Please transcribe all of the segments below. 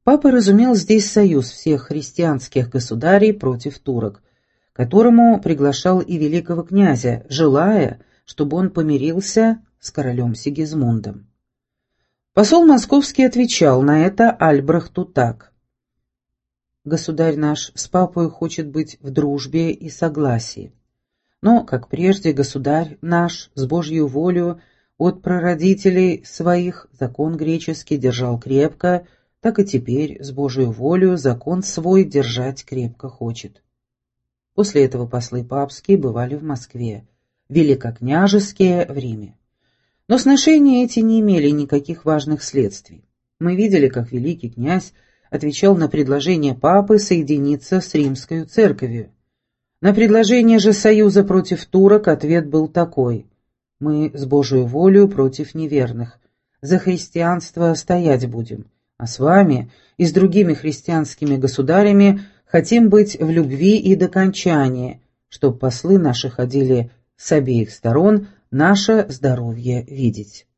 Папа разумел здесь союз всех христианских государей против турок, к которому приглашал и великого князя, желая, чтобы он помирился с королем Сигизмундом. Посол московский отвечал на это Альбрехту так: «Государь наш с папой хочет быть в дружбе и согласии. Но, как прежде, государь наш с Божью волею от прародителей своих закон греческий держал крепко, так и теперь с Божью волею закон свой держать крепко хочет». После этого послы папские бывали в Москве, великокняжеские в Риме. Но сношения эти не имели никаких важных следствий. Мы видели, как великий князь отвечал на предложение папы соединиться с римской церковью. На предложение же союза против турок ответ был такой: мы с Божию волею против неверных, за христианство стоять будем, а с вами и с другими христианскими государями хотим быть в любви и до кончания, чтоб послы наши ходили с обеих сторон наше здоровье видеть.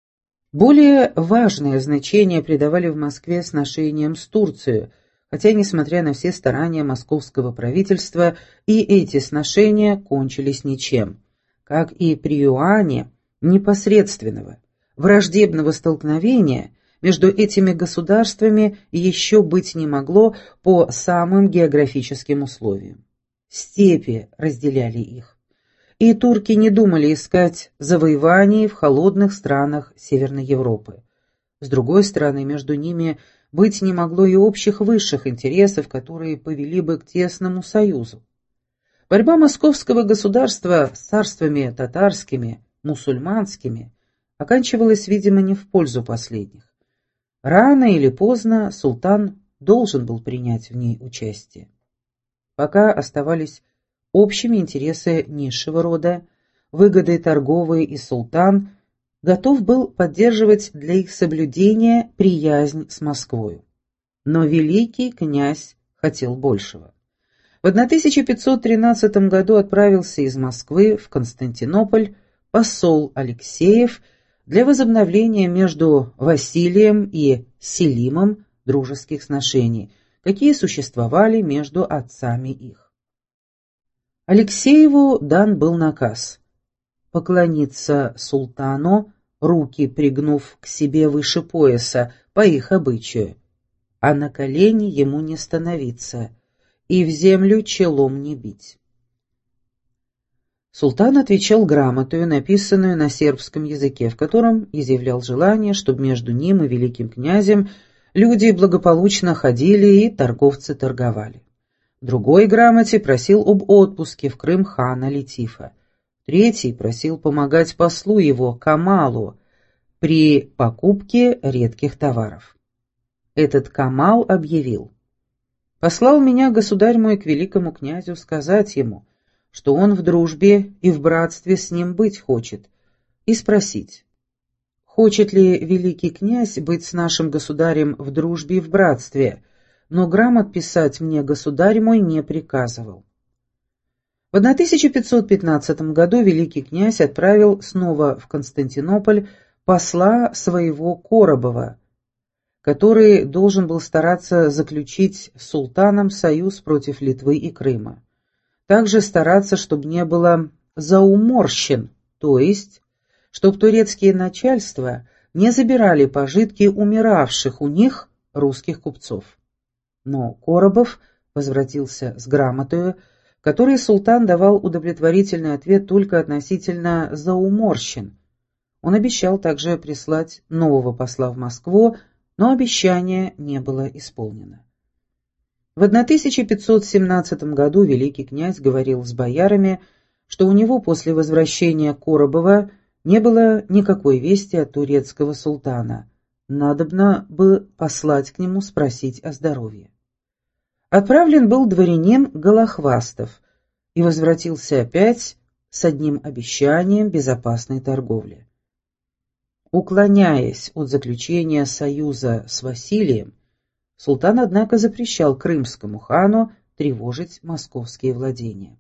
Более важное значение придавали в Москве сношениям с Турцией, хотя, несмотря на все старания московского правительства, и эти сношения кончились ничем, как и при Иоанне непосредственного, враждебного столкновения между этими государствами еще быть не могло по самым географическим условиям. Степи разделяли их, и турки не думали искать завоеваний в холодных странах Северной Европы. С другой стороны, между ними быть не могло и общих высших интересов, которые повели бы к тесному союзу. Борьба московского государства с царствами татарскими, мусульманскими оканчивалась, видимо, не в пользу последних. Рано или поздно султан должен был принять в ней участие. Пока оставались общими интересы низшего рода, выгоды торговые, и султан готов был поддерживать для их соблюдения приязнь с Москвой. Но великий князь хотел большего. В 1513 году отправился из Москвы в Константинополь посол Алексеев для возобновления между Василием и Селимом дружеских сношений, какие существовали между отцами их. Алексееву дан был наказ поклониться султану, руки пригнув к себе выше пояса, по их обычаю, а на колени ему не становиться и в землю челом не бить. Султан отвечал грамотою, написанную на сербском языке, в котором изъявлял желание, чтобы между ним и великим князем люди благополучно ходили и торговцы торговали. В другой грамоте просил об отпуске в Крым хана Летифа. Третий просил помогать послу его, Камалу, при покупке редких товаров. Этот Камал объявил: «Послал меня государь мой к великому князю сказать ему, что он в дружбе и в братстве с ним быть хочет, и спросить, хочет ли великий князь быть с нашим государем в дружбе и в братстве, но грамот писать мне государь мой не приказывал». В 1515 году великий князь отправил снова в Константинополь посла своего Коробова, который должен был стараться заключить с султаном союз против Литвы и Крыма. Также стараться, чтобы не было зауморщин, то есть, чтобы турецкие начальства не забирали пожитки умиравших у них русских купцов. Но Коробов возвратился с грамотою, в которой султан давал удовлетворительный ответ только относительно зауморщин. Он обещал также прислать нового посла в Москву, но обещание не было исполнено. В 1517 году великий князь говорил с боярами, что у него после возвращения Коробова не было никакой вести от турецкого султана. Надобно бы послать к нему спросить о здоровье. Отправлен был дворянин Голохвастов и возвратился опять с одним обещанием безопасной торговли. Уклоняясь от заключения союза с Василием, султан, однако, запрещал крымскому хану тревожить московские владения.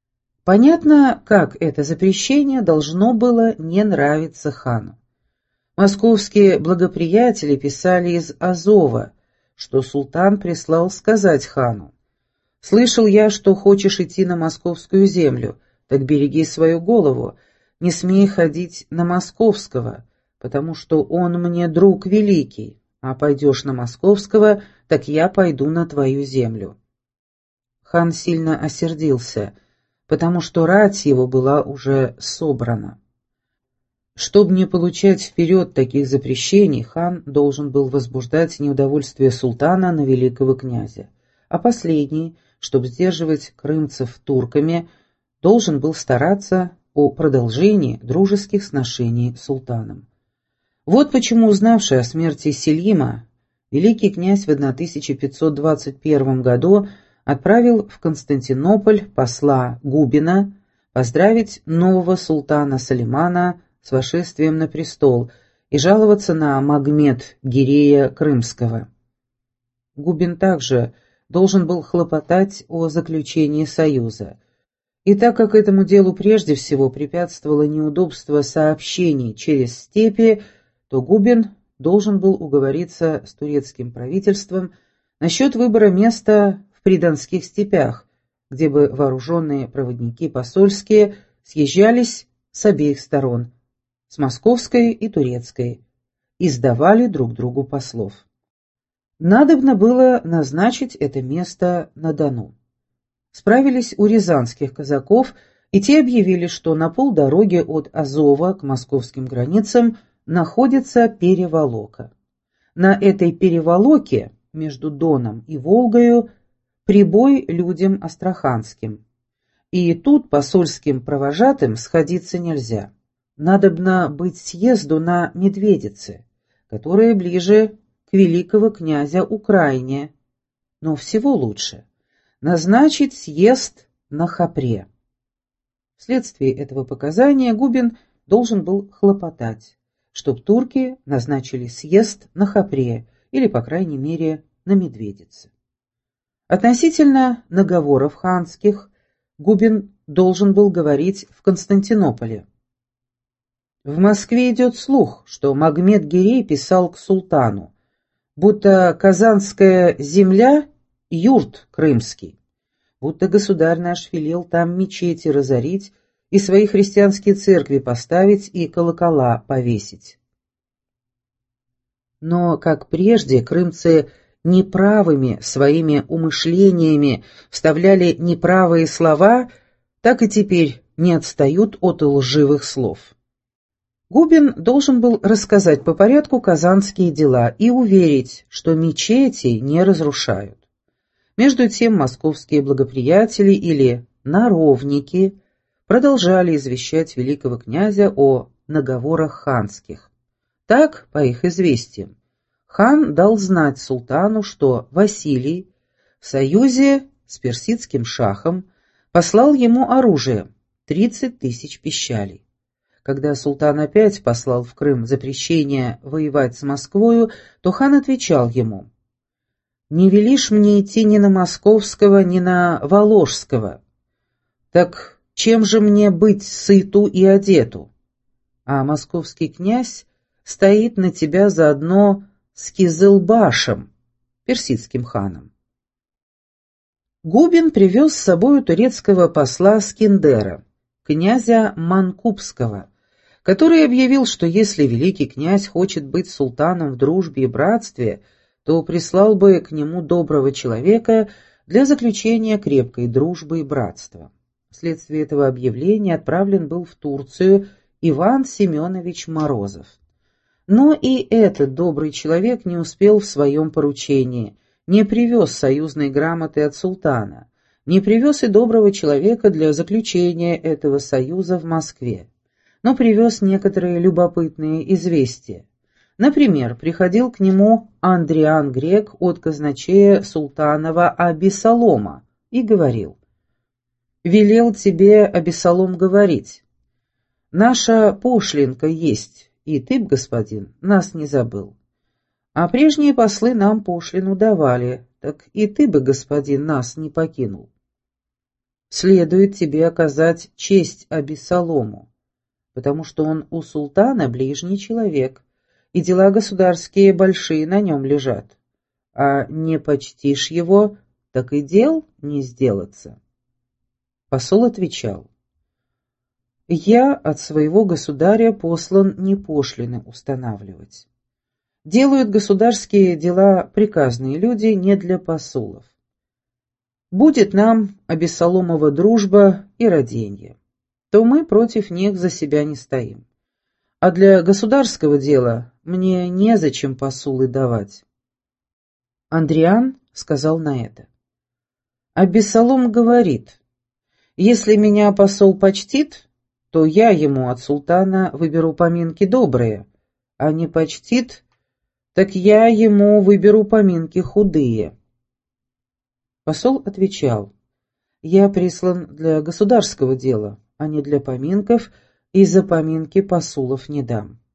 Понятно, как это запрещение должно было не нравиться хану. Московские благоприятели писали из Азова, что султан прислал сказать хану: «Слышал я, что хочешь идти на московскую землю, так береги свою голову, не смей ходить на московского, потому что он мне друг великий, а пойдешь на московского, так я пойду на твою землю». Хан сильно осердился, потому что рать его была уже собрана. Чтобы не получать вперед таких запрещений, хан должен был возбуждать неудовольствие султана на великого князя, а последний, чтобы сдерживать крымцев турками, должен был стараться о продолжении дружеских сношений с султаном. Вот почему, узнавший о смерти Селима, великий князь в 1521 году отправил в Константинополь посла Губина поздравить нового султана Сулеймана с восшествием на престол и жаловаться на Магмед-Гирея Крымского. Губин также должен был хлопотать о заключении союза. И так как этому делу прежде всего препятствовало неудобство сообщений через степи, то Губин должен был уговориться с турецким правительством насчет выбора места в придонских степях, где бы вооруженные проводники посольские съезжались с обеих сторон, с московской и турецкой, и сдавали друг другу послов. Надобно было назначить это место на Дону. Справились у рязанских казаков, и те объявили, что на полдороги от Азова к московским границам находится переволока. На этой переволоке между Доном и Волгою прибой людям астраханским. И тут посольским провожатым сходиться нельзя. Надобно быть съезду на Медведице, которая ближе к великого князя Украине, но всего лучше назначить съезд на Хопре. Вследствие этого показания Губин должен был хлопотать, чтоб турки назначили съезд на Хопре или, по крайней мере, на Медведице. Относительно наговоров ханских Губин должен был говорить в Константинополе. В Москве идет слух, что Магмед-Гирей писал к султану, будто казанская земля — юрт крымский, будто государь наш велел там мечети разорить и свои христианские церкви поставить и колокола повесить. Но, как прежде, крымцы неправыми своими умышлениями вставляли неправые слова, так и теперь не отстают от лживых слов. Губин должен был рассказать по порядку казанские дела и уверить, что мечети не разрушают. Между тем московские благоприятели или наровники продолжали извещать великого князя о наговорах ханских. Так, по их известиям, хан дал знать султану, что Василий в союзе с персидским шахом послал ему оружие — 30 тысяч пищалей. Когда султан опять послал в Крым запрещение воевать с Москвою, то хан отвечал ему: «Не велишь мне идти ни на московского, ни на воложского. Так чем же мне быть сыту и одету? А московский князь стоит на тебя заодно с Кизылбашем, персидским ханом». Губин привез с собою турецкого посла Скиндера, князя Манкубского, который объявил, что если великий князь хочет быть султаном в дружбе и братстве, то прислал бы к нему доброго человека для заключения крепкой дружбы и братства. Вследствие этого объявления отправлен был в Турцию Иван Семенович Морозов. Но и этот добрый человек не успел в своем поручении, не привез союзной грамоты от султана, не привез и доброго человека для заключения этого союза в Москве, но привез некоторые любопытные известия. Например, приходил к нему Андриан Грек от казначея султанова Абисалома и говорил: «Велел тебе Абисалом говорить: наша пошлинка есть, и ты б, господин, нас не забыл. А прежние послы нам пошлину давали, так и ты бы, господин, нас не покинул. Следует тебе оказать честь Абисалому, потому что он у султана ближний человек, и дела государские большие на нем лежат. А не почтишь его, так и дел не сделаться. Посол отвечал: «Я от своего государя послан не пошлины устанавливать. Делают государские дела приказные люди не для посолов. Будет нам Абессаломова дружба и роденье, то мы против них за себя не стоим. А для государского дела мне незачем посулы давать». Андриан сказал на это: «Абессалом говорит, если меня посол почтит, то я ему от султана выберу поминки добрые, а не почтит, так я ему выберу поминки худые». Посол отвечал: «Я прислан для государского дела, а не для поминков, и за поминки посулов не дам».